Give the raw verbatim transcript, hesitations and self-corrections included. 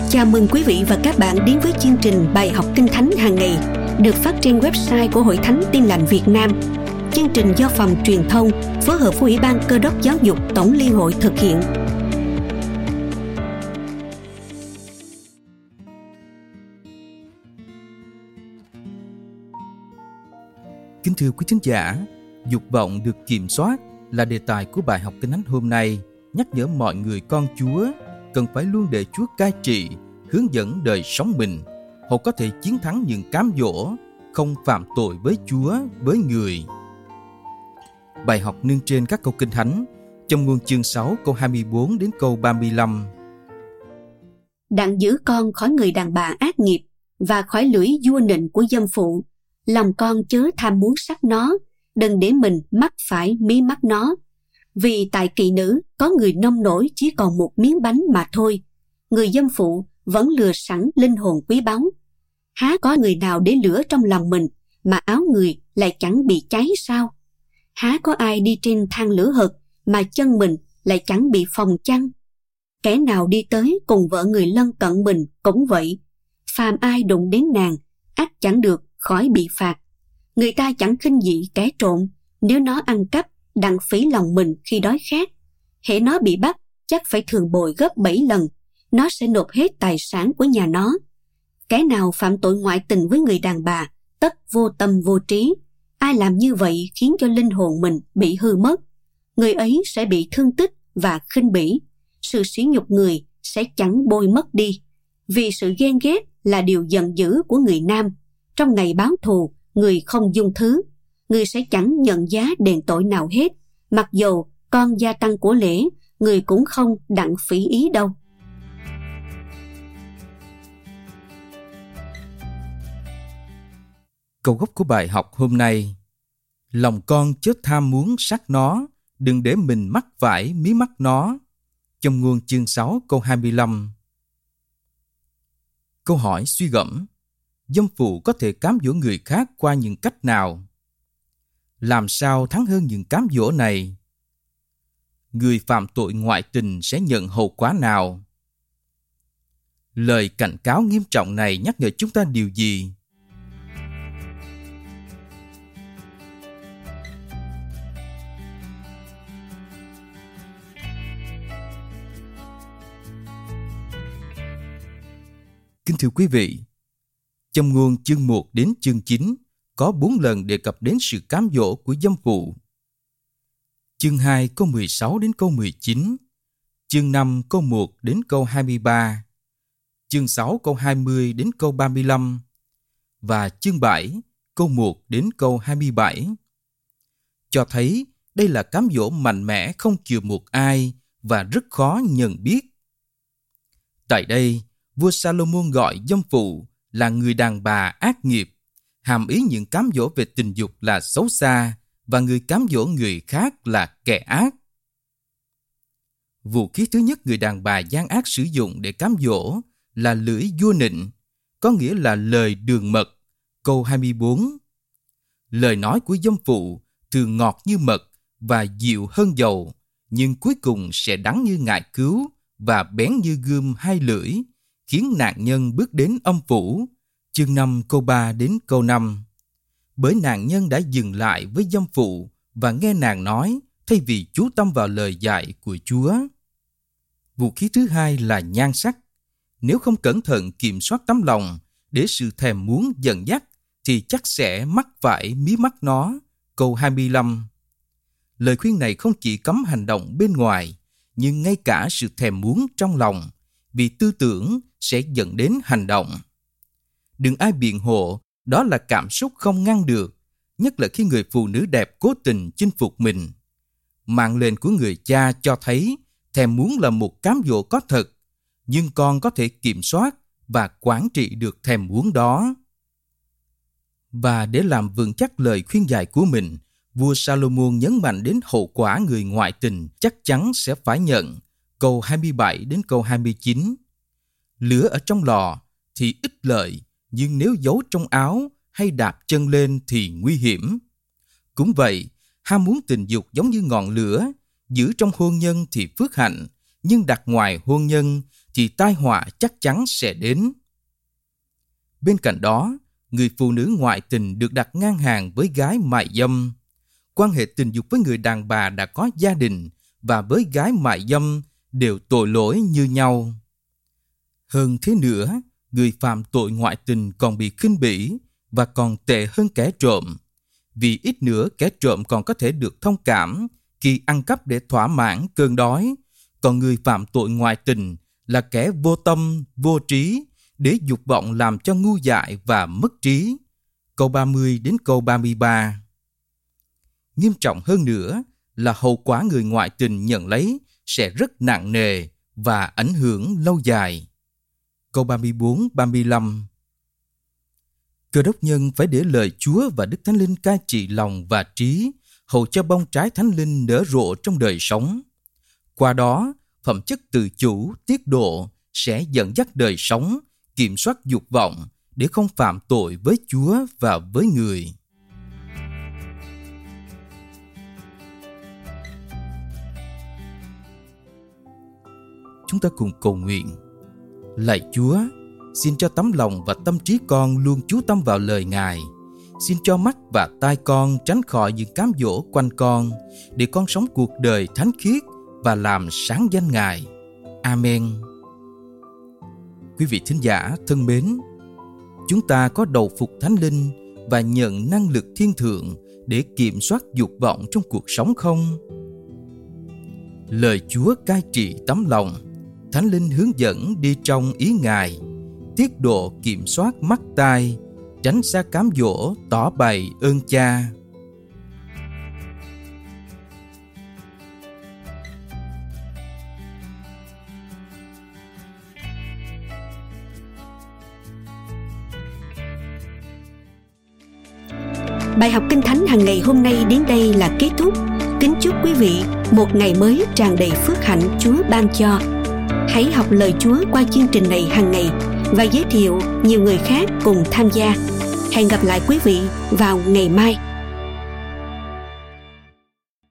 Chào mừng quý vị và các bạn đến với chương trình Bài học Kinh Thánh hàng ngày được phát trên website của Hội Thánh Tin Lành Việt Nam. Chương trình do Phòng Truyền thông phối hợp với Ủy ban Cơ đốc Giáo dục Tổng Liên hội thực hiện. Kính thưa quý thính giả, dục vọng được kiểm soát là đề tài của bài học Kinh Thánh hôm nay, nhắc nhở mọi người con Chúa cần phải luôn để Chúa cai trị, hướng dẫn đời sống mình, họ có thể chiến thắng những cám dỗ, không phạm tội với Chúa, với người. Bài học nương trên các câu Kinh Thánh trong Ngôn chương sáu câu hai mươi bốn đến câu ba mươi lăm. Đặng giữ con khỏi người đàn bà ác nghiệp và khỏi lưỡi vua nịnh của dâm phụ. Lòng con chớ tham muốn sắc nó, đừng để mình mắc phải mí mắt nó. Vì tại kỵ nữ có người nông nổi chỉ còn một miếng bánh mà thôi, người dâm phụ vẫn lừa sẵn linh hồn quý báu. Há có người nào để lửa trong lòng mình mà áo người lại chẳng bị cháy sao? Há có ai đi trên thang lửa hực mà chân mình lại chẳng bị phồng chăng? Kẻ nào đi tới cùng vợ người lân cận mình cũng vậy. Phàm ai đụng đến nàng, ắt chẳng được khỏi bị phạt. Người ta chẳng khinh dị kẻ trộm, nếu nó ăn cắp đặng phí lòng mình khi đói khát. Hễ nó bị bắt, chắc phải thường bồi gấp bảy lần, nó sẽ nộp hết tài sản của nhà nó. Kẻ nào phạm tội ngoại tình với người đàn bà, tất vô tâm vô trí. Ai làm như vậy khiến cho linh hồn mình bị hư mất. Người ấy sẽ bị thương tích và khinh bỉ. Sự sỉ nhục người sẽ chẳng bôi mất đi. Vì sự ghen ghét là điều giận dữ của người nam. Trong ngày báo thù, người không dung thứ. Người sẽ chẳng nhận giá đền tội nào hết. Mặc dầu con gia tăng của lễ, người cũng không đặng phỉ ý đâu. Câu gốc của bài học hôm nay: lòng con chớ tham muốn sắc nó, đừng để mình mắc phải mí mắt nó. Trong Ngôn chương sáu câu hai mươi lăm. Câu hỏi suy gẫm: dâm phụ có thể cám dỗ người khác qua những cách nào? Làm sao thắng hơn những cám dỗ này? Người phạm tội ngoại tình sẽ nhận hậu quả nào? Lời cảnh cáo nghiêm trọng này nhắc nhở chúng ta điều gì? Kính thưa quý vị, trong Ngôn chương một đến chương chín có bốn lần đề cập đến sự cám dỗ của dâm phụ. Chương hai câu mười sáu đến câu mười chín, chương năm câu một đến câu hai mươi ba, chương sáu câu hai mươi đến câu ba mươi lăm và chương bảy câu một đến câu hai mươi bảy. Cho thấy đây là cám dỗ mạnh mẽ không chừa một ai và rất khó nhận biết. Tại đây, vua Salomon gọi dâm phụ là người đàn bà ác nghiệp, hàm ý những cám dỗ về tình dục là xấu xa và người cám dỗ người khác là kẻ ác. Vũ khí thứ nhất người đàn bà gian ác sử dụng để cám dỗ là lưỡi vua nịnh, có nghĩa là lời đường mật, câu hai mươi bốn. Lời nói của dâm phụ thường ngọt như mật và dịu hơn dầu, nhưng cuối cùng sẽ đắng như ngải cứu và bén như gươm hai lưỡi, khiến nạn nhân bước đến âm phủ. Chương năm câu ba đến câu năm. Bởi nạn nhân đã dừng lại với dâm phụ và nghe nàng nói thay vì chú tâm vào lời dạy của Chúa. Vũ khí thứ hai là nhan sắc. Nếu không cẩn thận kiểm soát tấm lòng để sự thèm muốn dẫn dắt thì chắc sẽ mắc phải mí mắt nó. Câu hai mươi lăm. Lời khuyên này không chỉ cấm hành động bên ngoài, nhưng ngay cả sự thèm muốn trong lòng, vì tư tưởng sẽ dẫn đến hành động. Đừng ai biện hộ, đó là cảm xúc không ngăn được, nhất là khi người phụ nữ đẹp cố tình chinh phục mình. Mạng lệnh của người cha cho thấy thèm muốn là một cám dỗ có thật, nhưng con có thể kiểm soát và quản trị được thèm muốn đó. Và để làm vững chắc lời khuyên dạy của mình, vua Salomon nhấn mạnh đến hậu quả người ngoại tình chắc chắn sẽ phải nhận. Câu hai mươi bảy đến câu hai mươi chín. Lửa ở trong lò thì ích lợi, nhưng nếu giấu trong áo hay đạp chân lên thì nguy hiểm. Cũng vậy, ham muốn tình dục giống như ngọn lửa, giữ trong hôn nhân thì phước hạnh, nhưng đặt ngoài hôn nhân thì tai họa chắc chắn sẽ đến. Bên cạnh đó, người phụ nữ ngoại tình được đặt ngang hàng với gái mại dâm. Quan hệ tình dục với người đàn bà đã có gia đình và với gái mại dâm đều tội lỗi như nhau. Hơn thế nữa, người phạm tội ngoại tình còn bị khinh bỉ và còn tệ hơn kẻ trộm. Vì ít nữa kẻ trộm còn có thể được thông cảm khi ăn cắp để thỏa mãn cơn đói, còn người phạm tội ngoại tình là kẻ vô tâm, vô trí, để dục vọng làm cho ngu dại và mất trí. Câu ba mươi đến câu ba mươi ba. Nghiêm trọng hơn nữa là hậu quả người ngoại tình nhận lấy sẽ rất nặng nề và ảnh hưởng lâu dài. Câu ba mươi bốn ba mươi lăm. Cơ đốc nhân phải để lời Chúa và Đức Thánh Linh cai trị lòng và trí, hầu cho bông trái Thánh Linh nở rộ trong đời sống. Qua đó, phẩm chất tự chủ, tiết độ sẽ dẫn dắt đời sống, kiểm soát dục vọng để không phạm tội với Chúa và với người. Chúng ta cùng cầu nguyện. Lạy Chúa, xin cho tấm lòng và tâm trí con luôn chú tâm vào lời Ngài. Xin cho mắt và tai con tránh khỏi những cám dỗ quanh con, để con sống cuộc đời thánh khiết và làm sáng danh Ngài. Amen. Quý vị thính giả thân mến, chúng ta có đầu phục Thánh Linh và nhận năng lực thiên thượng để kiểm soát dục vọng trong cuộc sống không? Lời Chúa cai trị tấm lòng, Thánh Linh hướng dẫn đi trong ý Ngài, tiết độ kiểm soát mắt tai, tránh xa cám dỗ tỏ bày ơn Cha. Bài học Kinh Thánh hàng ngày hôm nay đến đây là kết thúc. Kính chúc quý vị một ngày mới tràn đầy phước hạnh Chúa ban cho. Hãy học lời Chúa qua chương trình này hàng ngày và giới thiệu nhiều người khác cùng tham gia. Hẹn gặp lại quý vị vào ngày mai.